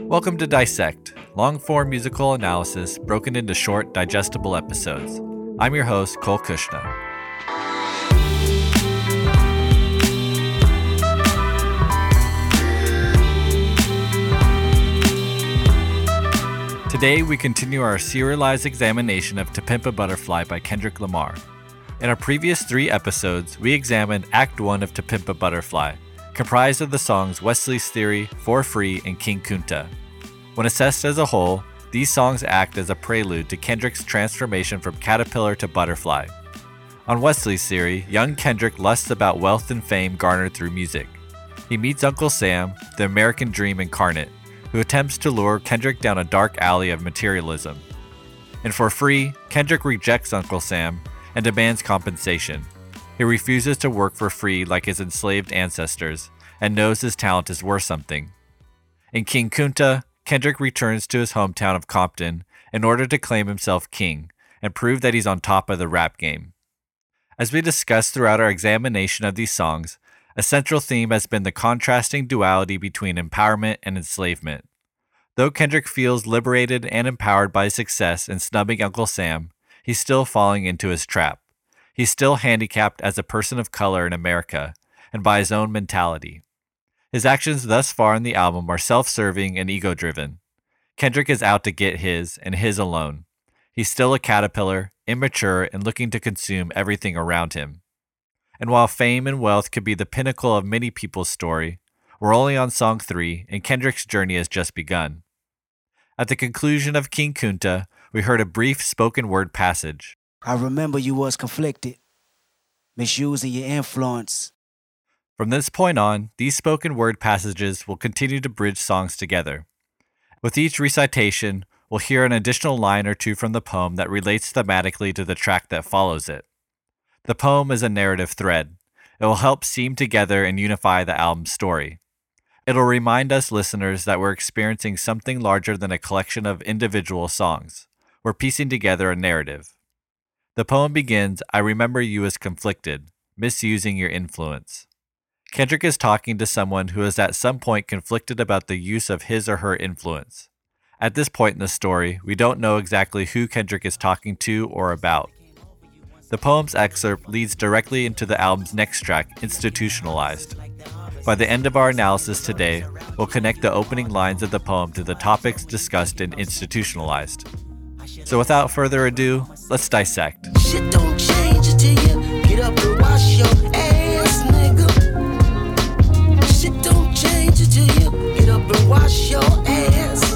Welcome to Dissect, long-form musical analysis broken into short, digestible episodes. I'm your host, Cole Kushna. Today, we continue our serialized examination of To Pimp a Butterfly by Kendrick Lamar. In our previous 3 episodes, we examined Act 1 of To Pimp a Butterfly, comprised of the songs Wesley's Theory, For Free, and King Kunta. When assessed as a whole, these songs act as a prelude to Kendrick's transformation from caterpillar to butterfly. On Wesley's Theory, young Kendrick lusts about wealth and fame garnered through music. He meets Uncle Sam, the American dream incarnate, who attempts to lure Kendrick down a dark alley of materialism. And For Free, Kendrick rejects Uncle Sam and demands compensation. He refuses to work for free like his enslaved ancestors and knows his talent is worth something. In King Kunta, Kendrick returns to his hometown of Compton in order to claim himself king and prove that he's on top of the rap game. As we discussed throughout our examination of these songs, a central theme has been the contrasting duality between empowerment and enslavement. Though Kendrick feels liberated and empowered by his success in snubbing Uncle Sam, he's still falling into his trap. He's still handicapped as a person of color in America and by his own mentality. His actions thus far in the album are self-serving and ego-driven. Kendrick is out to get his and his alone. He's still a caterpillar, immature, and looking to consume everything around him. And while fame and wealth could be the pinnacle of many people's story, we're only on song 3, and Kendrick's journey has just begun. At the conclusion of King Kunta, we heard a brief spoken word passage. I remember you was conflicted, misusing your influence. From this point on, these spoken word passages will continue to bridge songs together. With each recitation, we'll hear an additional line or two from the poem that relates thematically to the track that follows it. The poem is a narrative thread. It will help seam together and unify the album's story. It'll remind us listeners that we're experiencing something larger than a collection of individual songs. We're piecing together a narrative. The poem begins, I remember you as conflicted, misusing your influence. Kendrick is talking to someone who is at some point conflicted about the use of his or her influence. At this point in the story, we don't know exactly who Kendrick is talking to or about. The poem's excerpt leads directly into the album's next track, Institutionalized. By the end of our analysis today, we'll connect the opening lines of the poem to the topics discussed in Institutionalized. So without further ado, let's dissect. Shit don't change until you get up and wash your ass, nigga. Shit don't change until you get up and wash your ass.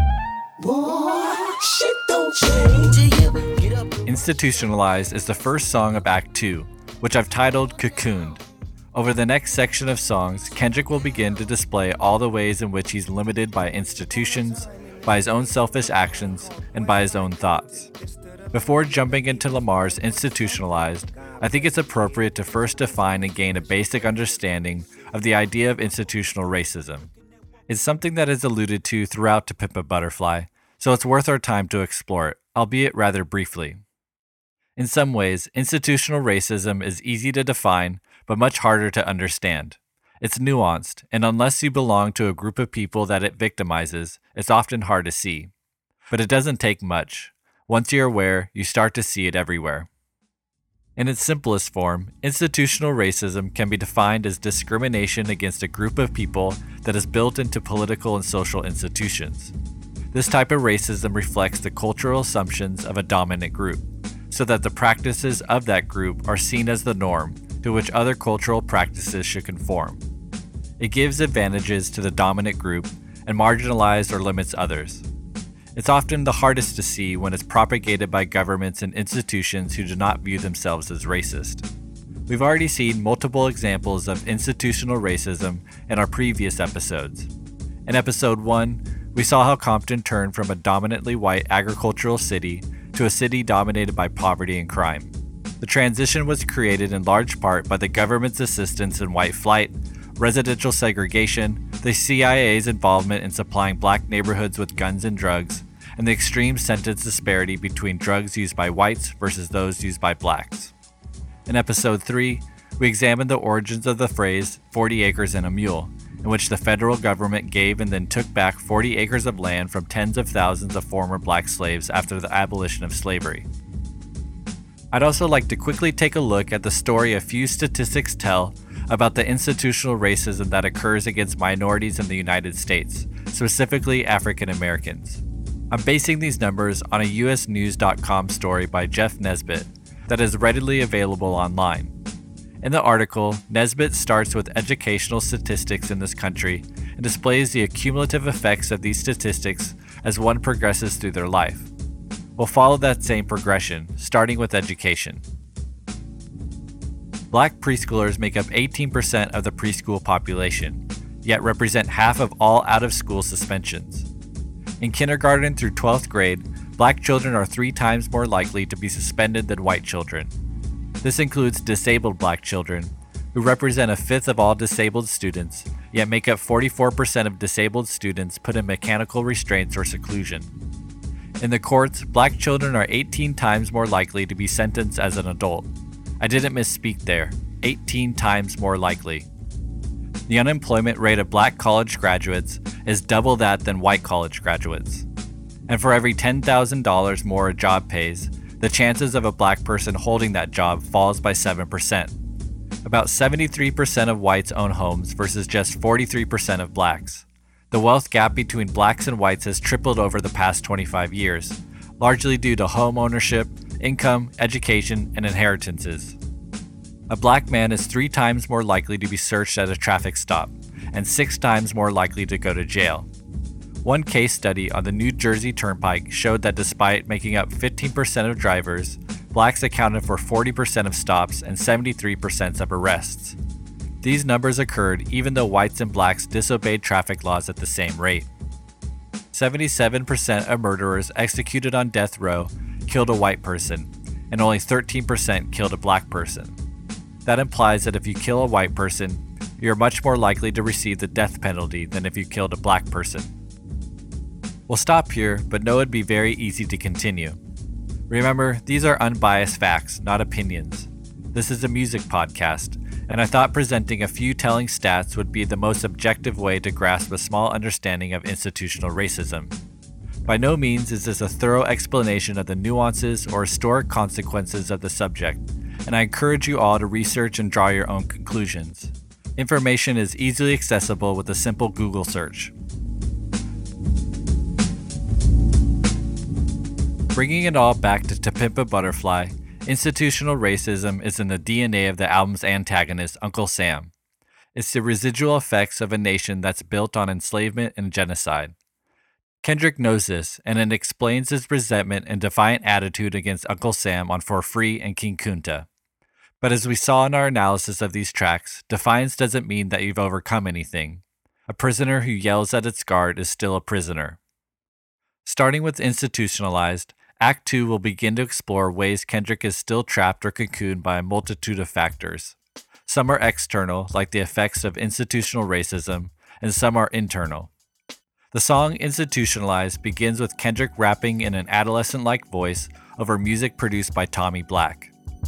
Boy, shit don't change till you get up and... Institutionalized is the first song of Act 2, which I've titled Cocooned. Over the next section of songs, Kendrick will begin to display all the ways in which he's limited by institutions, by his own selfish actions, and by his own thoughts. Before jumping into Lamar's Institutionalized, I think it's appropriate to first define and gain a basic understanding of the idea of institutional racism. It's something that is alluded to throughout To Pimp a Butterfly, so it's worth our time to explore it, albeit rather briefly. In some ways, institutional racism is easy to define, but much harder to understand. It's nuanced, and unless you belong to a group of people that it victimizes, it's often hard to see. But it doesn't take much. Once you're aware, you start to see it everywhere. In its simplest form, institutional racism can be defined as discrimination against a group of people that is built into political and social institutions. This type of racism reflects the cultural assumptions of a dominant group, so that the practices of that group are seen as the norm to which other cultural practices should conform. It gives advantages to the dominant group and marginalizes or limits others. It's often the hardest to see when it's propagated by governments and institutions who do not view themselves as racist. We've already seen multiple examples of institutional racism in our previous episodes. In episode 1, we saw how Compton turned from a dominantly white agricultural city to a city dominated by poverty and crime. The transition was created in large part by the government's assistance in white flight, residential segregation, the CIA's involvement in supplying black neighborhoods with guns and drugs, and the extreme sentence disparity between drugs used by whites versus those used by blacks. In episode 3, we examined the origins of the phrase 40 acres and a mule, in which the federal government gave and then took back 40 acres of land from tens of thousands of former black slaves after the abolition of slavery. I'd also like to quickly take a look at the story a few statistics tell about the institutional racism that occurs against minorities in the United States, specifically African Americans. I'm basing these numbers on a usnews.com story by Jeff Nesbitt that is readily available online. In the article, Nesbitt starts with educational statistics in this country and displays the cumulative effects of these statistics as one progresses through their life. We'll follow that same progression, starting with education. Black preschoolers make up 18% of the preschool population, yet represent half of all out-of-school suspensions. In kindergarten through 12th grade, black children are 3 times more likely to be suspended than white children. This includes disabled black children, who represent a fifth of all disabled students, yet make up 44% of disabled students put in mechanical restraints or seclusion. In the courts, black children are 18 times more likely to be sentenced as an adult. I didn't misspeak there, 18 times more likely. The unemployment rate of black college graduates is double that than white college graduates. And for every $10,000 more a job pays, the chances of a black person holding that job falls by 7%. About 73% of whites own homes versus just 43% of blacks. The wealth gap between blacks and whites has tripled over the past 25 years, largely due to home ownership, income, education, and inheritances. A black man is 3 times more likely to be searched at a traffic stop, and 6 times more likely to go to jail. One case study on the New Jersey Turnpike showed that despite making up 15% of drivers, blacks accounted for 40% of stops and 73% of arrests. These numbers occurred even though whites and blacks disobeyed traffic laws at the same rate. 77% of murderers executed on death row killed a white person, and only 13% killed a black person. That implies that if you kill a white person, you're much more likely to receive the death penalty than if you killed a black person. We'll stop here, but know it'd be very easy to continue. Remember, these are unbiased facts, not opinions. This is a music podcast, and I thought presenting a few telling stats would be the most objective way to grasp a small understanding of institutional racism. By no means is this a thorough explanation of the nuances or historic consequences of the subject, and I encourage you all to research and draw your own conclusions. Information is easily accessible with a simple Google search. Bringing it all back to Pimp a Butterfly, institutional racism is in the DNA of the album's antagonist, Uncle Sam. It's the residual effects of a nation that's built on enslavement and genocide. Kendrick knows this, and it explains his resentment and defiant attitude against Uncle Sam on For Free and King Kunta. But as we saw in our analysis of these tracks, defiance doesn't mean that you've overcome anything. A prisoner who yells at its guard is still a prisoner. Starting with Institutionalized, Act 2 will begin to explore ways Kendrick is still trapped or cocooned by a multitude of factors. Some are external, like the effects of institutional racism, and some are internal. The song Institutionalized begins with Kendrick rapping in an adolescent-like voice over music produced by Tommy Black.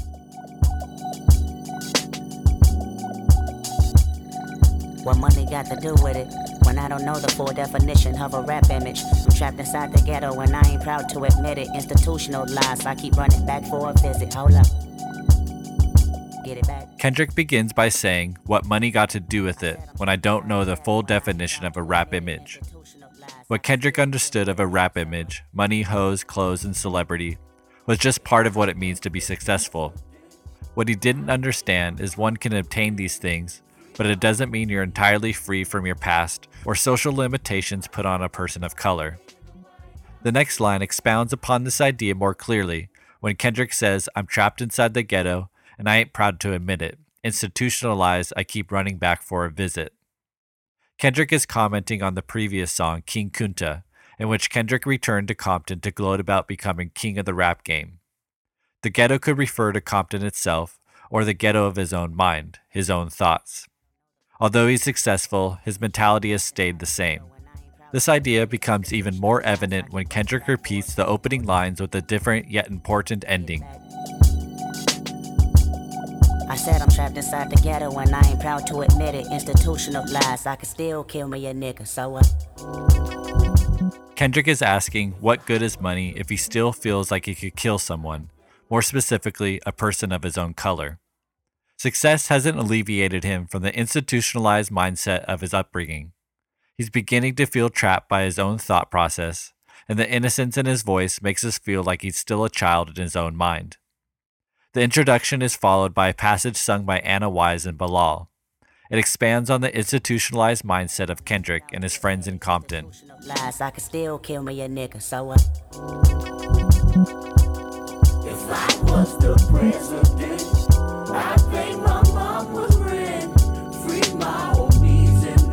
What money got to do with it? When I don't know the full definition of a rap image. I'm trapped inside the ghetto and I ain't proud to admit it. Institutionalized, I keep running back for a visit. Hold up. Get it back. Kendrick begins by saying, what money got to do with it, when I don't know the full definition of a rap image. What Kendrick understood of a rap image, money, hoes, clothes, and celebrity, was just part of what it means to be successful. What he didn't understand is one can obtain these things, but it doesn't mean you're entirely free from your past or social limitations put on a person of color. The next line expounds upon this idea more clearly when Kendrick says, I'm trapped inside the ghetto and I ain't proud to admit it. Institutionalized, I keep running back for a visit. Kendrick is commenting on the previous song, King Kunta, in which Kendrick returned to Compton to gloat about becoming king of the rap game. The ghetto could refer to Compton itself, or the ghetto of his own mind, his own thoughts. Although he's successful, his mentality has stayed the same. This idea becomes even more evident when Kendrick repeats the opening lines with a different yet important ending. I I said I'm trapped inside the ghetto and I ain't proud to admit it. Institutionalized, I could still kill me a nigga, so what? Kendrick is asking what good is money if he still feels like he could kill someone, more specifically, a person of his own color. Success hasn't alleviated him from the institutionalized mindset of his upbringing. He's beginning to feel trapped by his own thought process, and the innocence in his voice makes us feel like he's still a child in his own mind. The introduction is followed by a passage sung by Anna Wise and Bilal. It expands on the institutionalized mindset of Kendrick and his friends in Compton. I could still kill me a nigga, so what? If I was the president, I think my mom was red. Free my homies and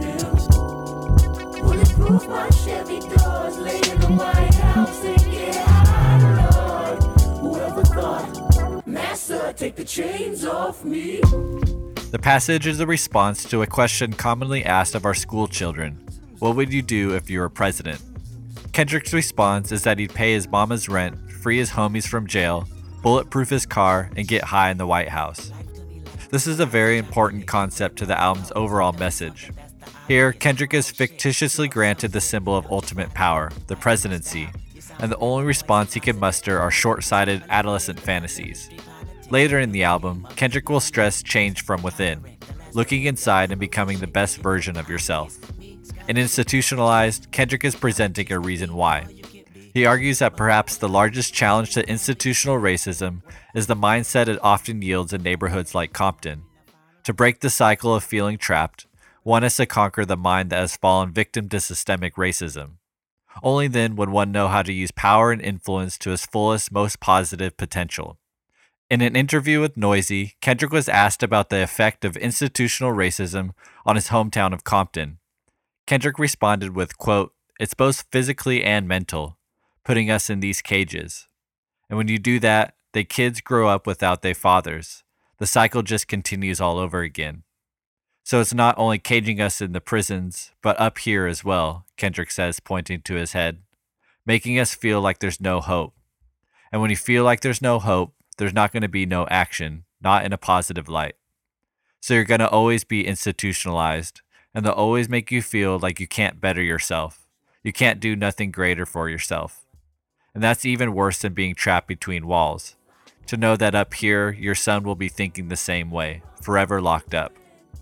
them. Bulletproof my Chevy doors, lay in the White House and get high, Lord. Whoever thought, Massa, take the chains off me. The passage is a response to a question commonly asked of our school children. What would you do if you were president? Kendrick's response is that he'd pay his mama's rent, free his homies from jail, bulletproof his car, and get high in the White House. This is a very important concept to the album's overall message. Here, Kendrick is fictitiously granted the symbol of ultimate power, the presidency, and the only response he can muster are short-sighted adolescent fantasies. Later in the album, Kendrick will stress change from within, looking inside and becoming the best version of yourself. In Institutionalized, Kendrick is presenting a reason why. He argues that perhaps the largest challenge to institutional racism is the mindset it often yields in neighborhoods like Compton. To break the cycle of feeling trapped, one has to conquer the mind that has fallen victim to systemic racism. Only then would one know how to use power and influence to his fullest, most positive potential. In an interview with Noisy, Kendrick was asked about the effect of institutional racism on his hometown of Compton. Kendrick responded with, quote, "It's both physically and mental, putting us in these cages. And when you do that, the kids grow up without their fathers. The cycle just continues all over again. So it's not only caging us in the prisons, but up here as well," Kendrick says, pointing to his head, "making us feel like there's no hope. And when you feel like there's no hope, there's not going to be no action, not in a positive light. So you're going to always be institutionalized, and they'll always make you feel like you can't better yourself. You can't do nothing greater for yourself. And that's even worse than being trapped between walls. To know that up here, your son will be thinking the same way, forever locked up."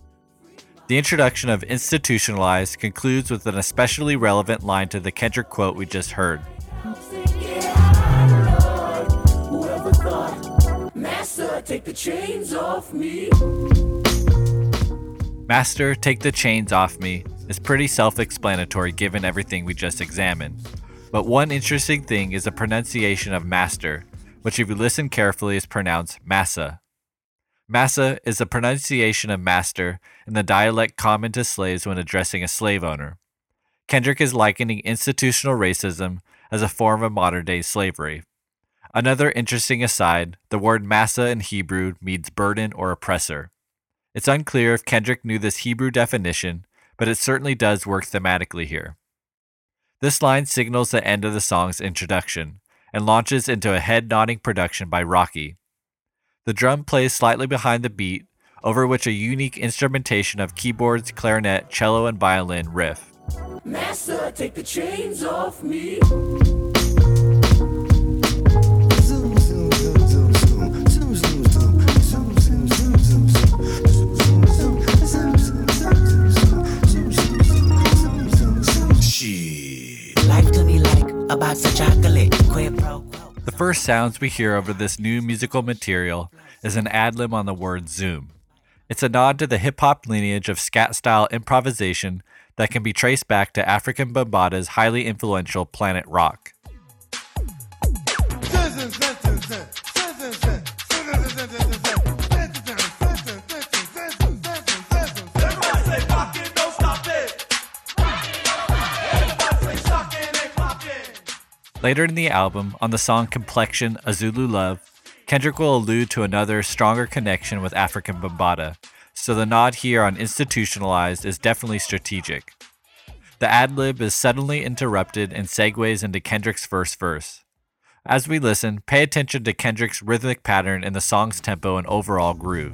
The introduction of Institutionalized concludes with an especially relevant line to the Kendrick quote we just heard. Whoever thought, Master, take the chains off me. Master, take the chains off me is pretty self-explanatory given everything we just examined. But one interesting thing is the pronunciation of master, which if you listen carefully is pronounced massa. Massa is the pronunciation of master in the dialect common to slaves when addressing a slave owner. Kendrick is likening institutional racism as a form of modern-day slavery. Another interesting aside, the word massa in Hebrew means burden or oppressor. It's unclear if Kendrick knew this Hebrew definition, but it certainly does work thematically here. This line signals the end of the song's introduction and launches into a head-nodding production by Rocky. The drum plays slightly behind the beat, over which a unique instrumentation of keyboards, clarinet, cello, and violin riff. Master, take the chains off me. Life to me like a box of chocolate. Quid pro quo. The first sounds we hear over this new musical material is an ad-lib on the word Zoom. It's a nod to the hip-hop lineage of scat-style improvisation that can be traced back to African Bambaata's highly influential Planet Rock. Later in the album, on the song Complexion, A Zulu Love, Kendrick will allude to another, stronger connection with African Bambaataa, so the nod here on Institutionalized is definitely strategic. The ad-lib is suddenly interrupted and segues into Kendrick's first verse. As we listen, pay attention to Kendrick's rhythmic pattern in the song's tempo and overall groove.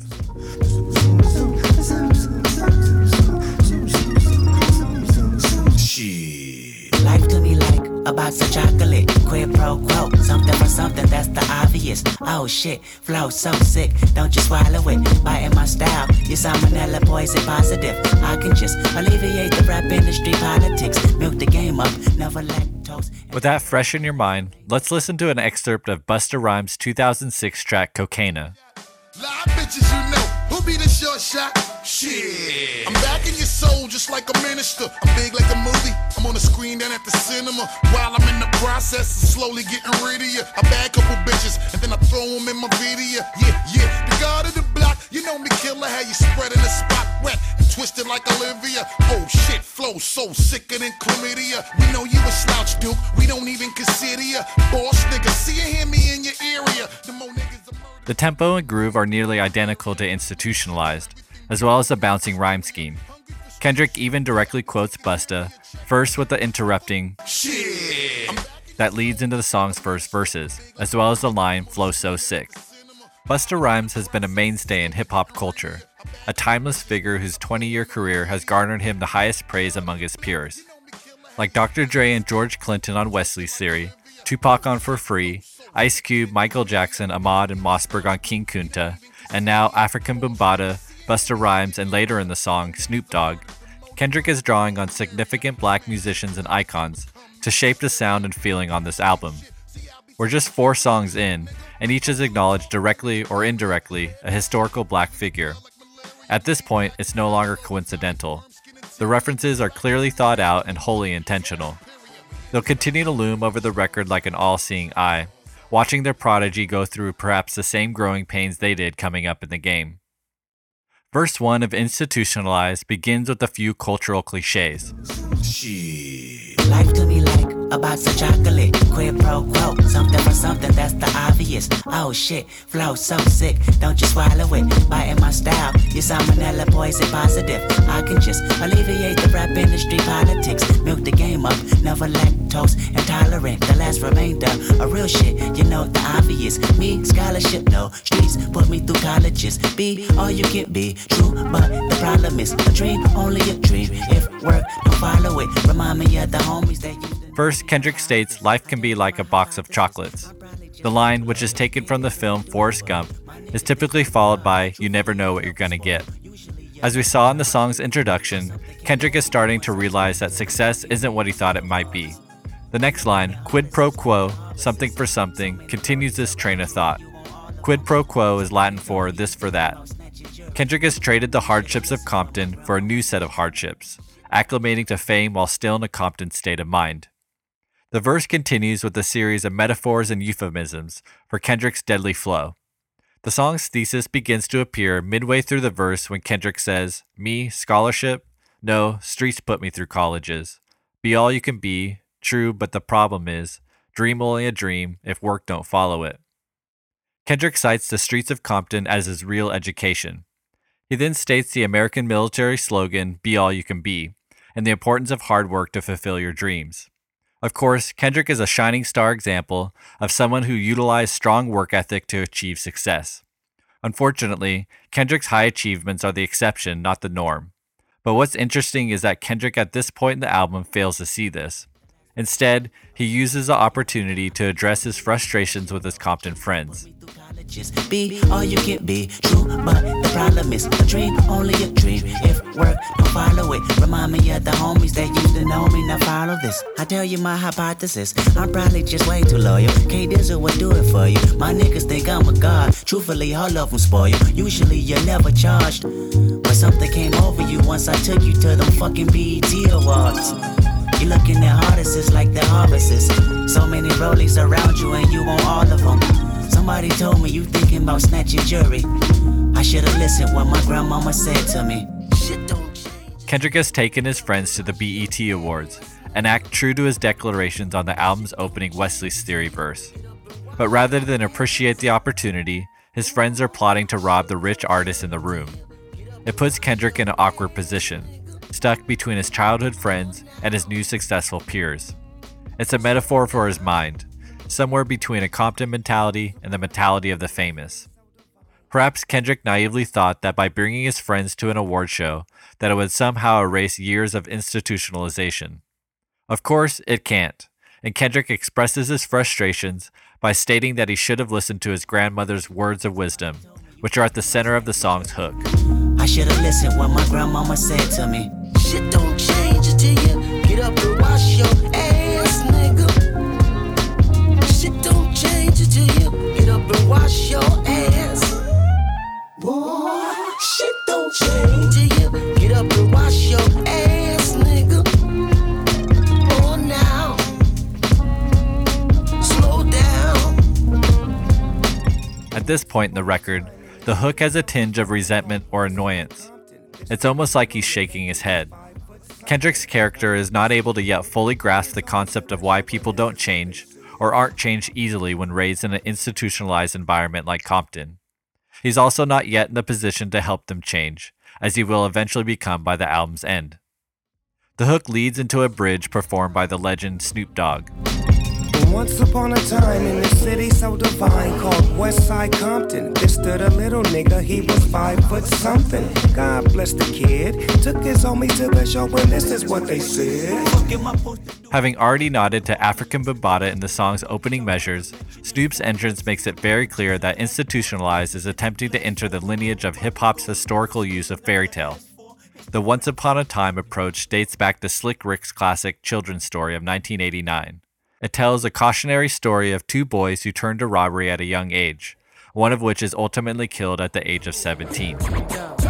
Life to me like a box of chocolate, quid pro quo, something for something, that's the obvious. Oh shit, flow so sick, don't you swallow it, biting my style, you salmonella poison positive. I can just alleviate the rap industry politics, milk the game up, never lactose. With that fresh in your mind, let's listen to an excerpt of Busta Rhymes' 2006 track Cocaina. Live bitches, you know, who be the short shot? Shit. I'm back in your soul just like a minister. I'm big like a movie. I'm on the screen down at the cinema. While I'm in the process of slowly getting rid of you, I bag a couple bitches and then I throw them in my video. Yeah, the god of the block, you know me, killer, how you spreading the spot wet and twisted like Olivia. Oh shit, flow so sicker than chlamydia. We know you a slouch, Duke. We don't even consider you. Boss nigga, see you hear me in your area. The more niggas are murdered. The tempo and groove are nearly identical to Institutionalized, as well as the bouncing rhyme scheme. Kendrick even directly quotes Busta, first with the interrupting that leads into the song's first verses, as well as the line "flow so sick." Busta Rhymes has been a mainstay in hip-hop culture, a timeless figure whose 20-year career has garnered him the highest praise among his peers. Like Dr. Dre and George Clinton on Wesley's Theory, Tupac on For Free, Ice Cube, Michael Jackson, Ahmad, and Mossberg on King Kunta, and now African Bambaataa, Busta Rhymes, and later in the song, Snoop Dogg, Kendrick is drawing on significant black musicians and icons to shape the sound and feeling on this album. We're just 4 songs in, and each has acknowledged directly or indirectly a historical black figure. At this point, it's no longer coincidental. The references are clearly thought out and wholly intentional. They'll continue to loom over the record like an all-seeing eye, watching their prodigy go through perhaps the same growing pains they did coming up in the game. Verse 1 of Institutionalized begins with a few cultural cliches. Life to me like a box of chocolate, quid pro quo, something for something, that's the obvious. Oh shit, flow so sick, don't you swallow it, biting my style, you salmonella poison positive. I can just alleviate the rap industry politics, milk the game up, never lactose intolerant, the last remainder of real shit, you know the obvious. Me, scholarship, no, streets put me through colleges, be all you can be, true, but the problem is a dream, only a dream, if work, don't follow it, remind me of the homies that you. First, Kendrick states life can be like a box of chocolates. The line, which is taken from the film Forrest Gump, is typically followed by "you never know what you're gonna get." As we saw in the song's introduction, Kendrick is starting to realize that success isn't what he thought it might be. The next line, "quid pro quo, something for something," continues this train of thought. Quid pro quo is Latin for this for that. Kendrick has traded the hardships of Compton for a new set of hardships, acclimating to fame while still in a Compton state of mind. The verse continues with a series of metaphors and euphemisms for Kendrick's deadly flow. The song's thesis begins to appear midway through the verse when Kendrick says, "Me, scholarship? No, streets put me through colleges. Be all you can be, true, but the problem is, dream only a dream if work don't follow it." Kendrick cites the streets of Compton as his real education. He then states the American military slogan, "Be all you can be," and the importance of hard work to fulfill your dreams. Of course, Kendrick is a shining star example of someone who utilized strong work ethic to achieve success. Unfortunately, Kendrick's high achievements are the exception, not the norm. But what's interesting is that Kendrick at this point in the album fails to see this. Instead, he uses the opportunity to address his frustrations with his Compton friends. Be all you can be, true, but the problem is a dream, only a dream. If work, don't follow it. Remind me of the homies that used to know me, now follow this. I tell you my hypothesis, I'm probably just way too loyal. K-Dizzle would do it for you. My niggas think I'm a god. Truthfully, all of them spoil you. Usually you're never charged, but something came over you once I took you to them fucking BET Awards. You looking at artists like they're harvests. So many rollies around you and you want all of them. Somebody told me you thinking about snatching jewelry. I should've listened what my grandmama said to me. Kendrick has taken his friends to the BET Awards, an act true to his declarations on the album's opening Wesley's Theory verse. But rather than appreciate the opportunity, his friends are plotting to rob the rich artist in the room. It puts Kendrick in an awkward position, stuck between his childhood friends and his new successful peers. It's a metaphor for his mind, somewhere between a Compton mentality and the mentality of the famous. Perhaps Kendrick naively thought that by bringing his friends to an award show, that it would somehow erase years of institutionalization. Of course, it can't, and Kendrick expresses his frustrations by stating that he should have listened to his grandmother's words of wisdom, which are at the center of the song's hook. I should have listened what my grandmama said to me. Shit don't change until you get up and wash your ass, nigga. Shit don't change until you get up and wash your ass. Boy, shit don't change till you get up and wash your ass, nigga. Oh, now, slow down. At this point in the record, the hook has a tinge of resentment or annoyance. It's almost like he's shaking his head. Kendrick's character is not able to yet fully grasp the concept of why people don't change or aren't changed easily when raised in an institutionalized environment like Compton. He's also not yet in the position to help them change, as he will eventually become by the album's end. The hook leads into a bridge performed by the legend Snoop Dogg. Once upon a time in a city so divine called Westside Compton, there stood a little nigga, he was 5 foot something. God bless the kid, took his homie to the show and this is what they said. Having already nodded to African Bambaataa in the song's opening measures, Snoop's entrance makes it very clear that Institutionalized is attempting to enter the lineage of hip-hop's historical use of fairy tale. The Once Upon a Time approach dates back to Slick Rick's classic children's story of 1989. It tells a cautionary story of two boys who turn to robbery at a young age, one of which is ultimately killed at the age of 17. Once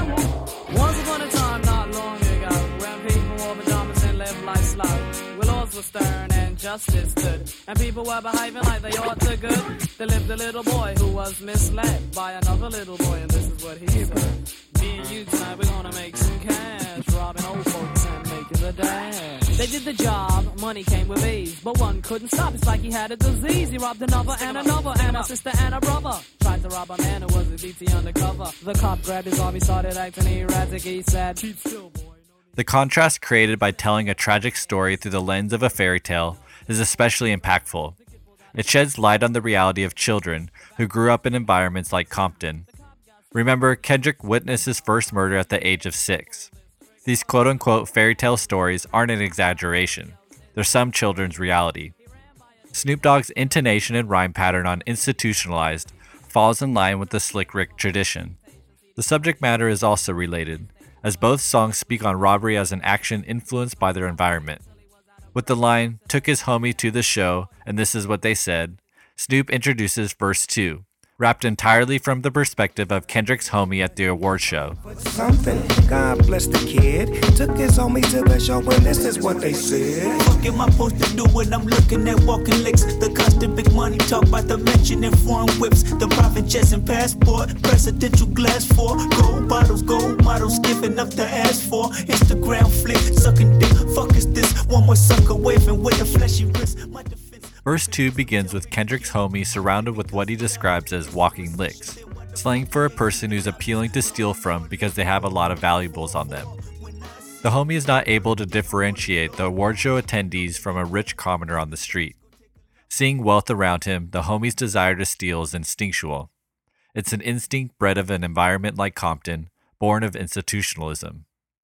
upon a time, not long ago, when people wore pajamas and lived like slouch, where laws were stern and justice stood, and people were behaving like they ought to good. There lived a little boy who was misled by another little boy, and this is what he said. Me and you tonight, we're gonna make some cash, robbing old folks and making the dash. They did the job, money came with ease, but one couldn't stop, it's like he had a disease. He robbed another and a sister and a brother. Tried to rob a man who was a DT undercover. The cop grabbed his arm, he started acting erratic, he said, "Keep still, boy." The contrast created by telling a tragic story through the lens of a fairy tale is especially impactful. It sheds light on the reality of children who grew up in environments like Compton. Remember, Kendrick witnessed his first murder at the age of 6. These quote-unquote fairy tale stories aren't an exaggeration. They're some children's reality. Snoop Dogg's intonation and rhyme pattern on Institutionalized falls in line with the Slick Rick tradition. The subject matter is also related, as both songs speak on robbery as an action influenced by their environment. With the line, "took his homie to the show, and this is what they said," Snoop introduces verse 2, wrapped entirely from the perspective of Kendrick's homie at the award show. Something, God bless the kid, took his homie to the show and this is what they said. What am I supposed to do when I'm looking at walking licks? The constant big money talk about the mention in foreign whips, the private jets and passport, presidential glass for gold bottles, gold models, giving up the ass for Instagram flick, sucking dick. Fuck is this? One more sucker waving with a fleshy wrist. My defense. Verse 2 begins with Kendrick's homie surrounded with what he describes as walking licks, slang for a person who's appealing to steal from because they have a lot of valuables on them. The homie is not able to differentiate the award show attendees from a rich commoner on the street. Seeing wealth around him, the homie's desire to steal is instinctual. It's an instinct bred of an environment like Compton, born of institutionalism.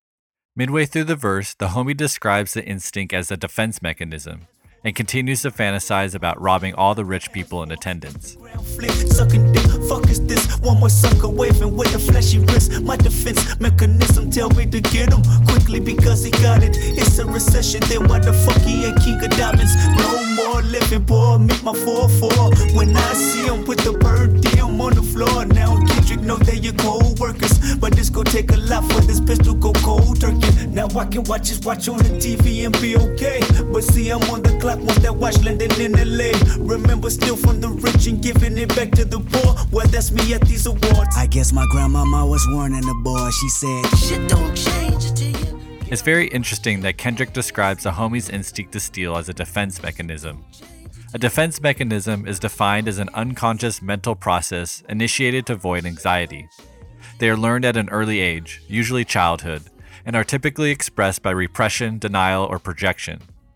Midway through the verse, the homie describes the instinct as a defense mechanism, and continues to fantasize about robbing all the rich people in attendance. Sucking dick, fuck is this? One more sucker waving with a fleshy wrist. My defense mechanism tell me to get him quickly because he got it. It's a recession, then why the fuck he ain't king of diamonds? No more living, boy, meet my 4-4. When I see him with the bird diem on the floor. Now Kendrick know they your co-workers, but this gon' take a lot for this pistol go cold turkey. Now I can watch his watch on the TV and be okay, but see I'm on the clock once that watch landing in LA. Remember, steal from the rich and giving it back to the poor. Well, that's me at these awards. I guess my grandmama was warning the boy. She said, Shit don't change until you. It's very interesting that Kendrick describes the homie's instinct to steal as a defense mechanism. A defense mechanism is defined as an unconscious mental process initiated to avoid anxiety. They are learned at an early age, usually childhood, and are typically expressed by repression, denial, or projection.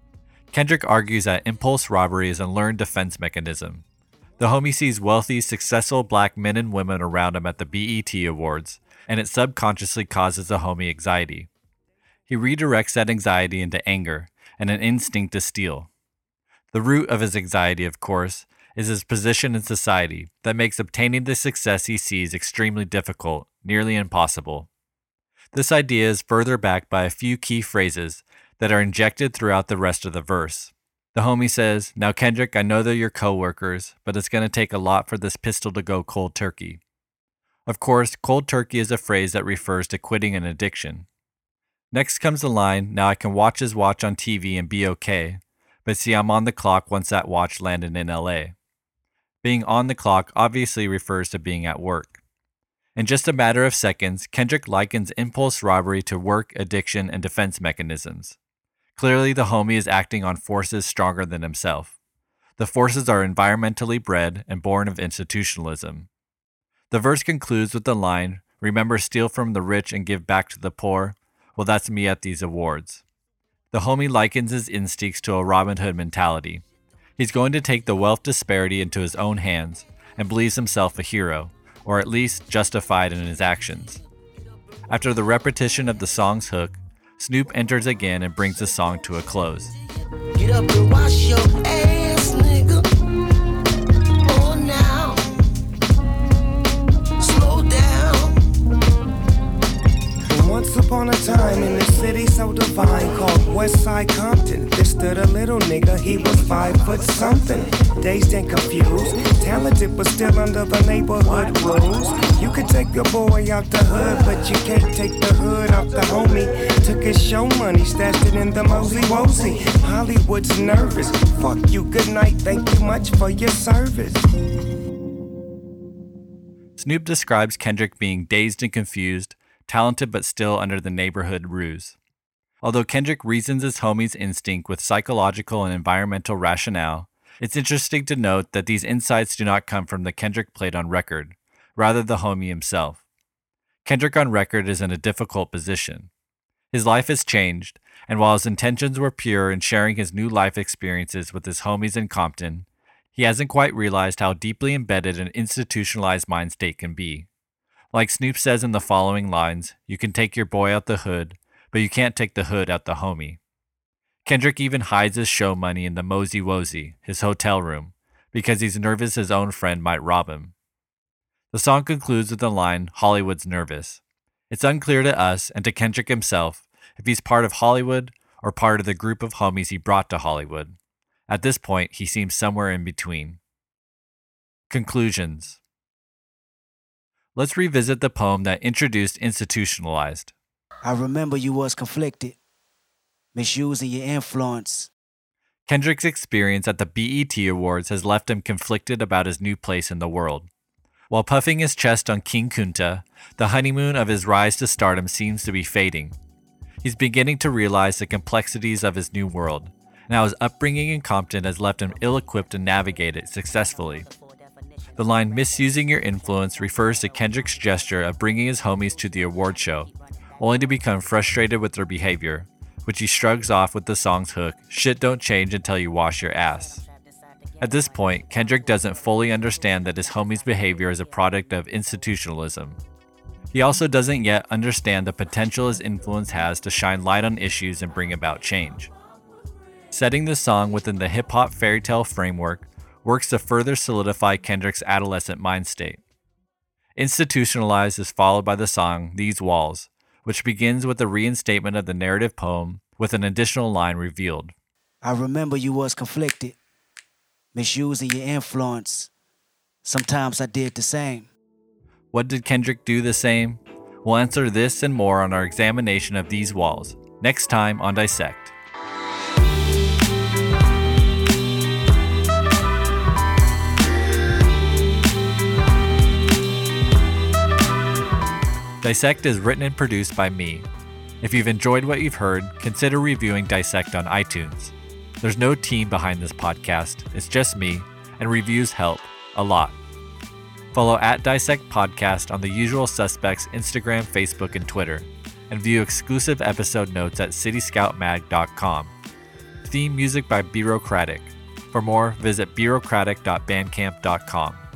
Kendrick argues that impulse robbery is a learned defense mechanism. The homie sees wealthy, successful black men and women around him at the BET Awards, and it subconsciously causes the homie anxiety. He redirects that anxiety into anger and an instinct to steal. The root of his anxiety, of course, is his position in society that makes obtaining the success he sees extremely difficult, nearly impossible. This idea is further backed by a few key phrases that are injected throughout the rest of the verse. The homie says, "Now Kendrick, I know they're your co-workers, but it's going to take a lot for this pistol to go cold turkey." Of course, cold turkey is a phrase that refers to quitting an addiction. Next comes the line, "Now I can watch his watch on TV and be okay, but see I'm on the clock once that watch landed in LA." Being on the clock obviously refers to being at work. In just a matter of seconds, Kendrick likens impulse robbery to work, addiction, and defense mechanisms. Clearly, the homie is acting on forces stronger than himself. The forces are environmentally bred and born of institutionalism. The verse concludes with the line, "Remember, steal from the rich and give back to the poor? Well, that's me at these awards." The homie likens his instincts to a Robin Hood mentality. He's going to take the wealth disparity into his own hands and believes himself a hero, or at least justified in his actions. After the repetition of the song's hook, Snoop enters again and brings the song to a close. Get up and wash your ass, nigga. Oh, now. Slow down. Once upon a time in a city so divine called Westside Compton, there stood a little nigga, he was 5 foot something. Dazed and confused, talented but still under the neighborhood rules. You could take your boy out the hood, but you can't take the hood off the homie. Took his show money, stashed it in the mosey wosey. Hollywood's nervous, fuck you, good night, thank you much for your service. Snoop describes Kendrick being dazed and confused, talented but still under the neighborhood ruse. Although Kendrick reasons his homie's instinct with psychological and environmental rationale, it's interesting to note that these insights do not come from the Kendrick played on record, rather the homie himself. Kendrick on record is in a difficult position. His life has changed, and while his intentions were pure in sharing his new life experiences with his homies in Compton, he hasn't quite realized how deeply embedded an institutionalized mind state can be. Like Snoop says in the following lines, "You can take your boy out the hood, but you can't take the hood out the homie." Kendrick even hides his show money in the Mosey Wosey, his hotel room, because he's nervous his own friend might rob him. The song concludes with the line, "Hollywood's nervous." It's unclear to us and to Kendrick himself if he's part of Hollywood or part of the group of homies he brought to Hollywood. At this point, he seems somewhere in between. Conclusions. Let's revisit the poem that introduced Institutionalized. I remember you was conflicted, misusing your influence. Kendrick's experience at the BET Awards has left him conflicted about his new place in the world. While puffing his chest on King Kunta, the honeymoon of his rise to stardom seems to be fading. He's beginning to realize the complexities of his new world, and how his upbringing in Compton has left him ill-equipped to navigate it successfully. The line "misusing your influence" refers to Kendrick's gesture of bringing his homies to the award show, only to become frustrated with their behavior, which he shrugs off with the song's hook, "Shit don't change until you wash your ass." At this point, Kendrick doesn't fully understand that his homie's behavior is a product of institutionalism. He also doesn't yet understand the potential his influence has to shine light on issues and bring about change. Setting the song within the hip-hop fairy tale framework works to further solidify Kendrick's adolescent mind state. Institutionalized is followed by the song These Walls, which begins with a reinstatement of the narrative poem with an additional line revealed. I remember you was conflicted, misusing your influence. Sometimes I did the same. What did Kendrick do the same? We'll answer this and more on our examination of These Walls, next time on Dissect. Dissect is written and produced by me. If you've enjoyed what you've heard, consider reviewing Dissect on iTunes. There's no team behind this podcast, it's just me, and reviews help a lot. Follow @Dissect Podcast on the usual suspects Instagram, Facebook, and Twitter, and view exclusive episode notes at cityscoutmag.com. Theme music by Bureaucratic. For more, visit bureaucratic.bandcamp.com.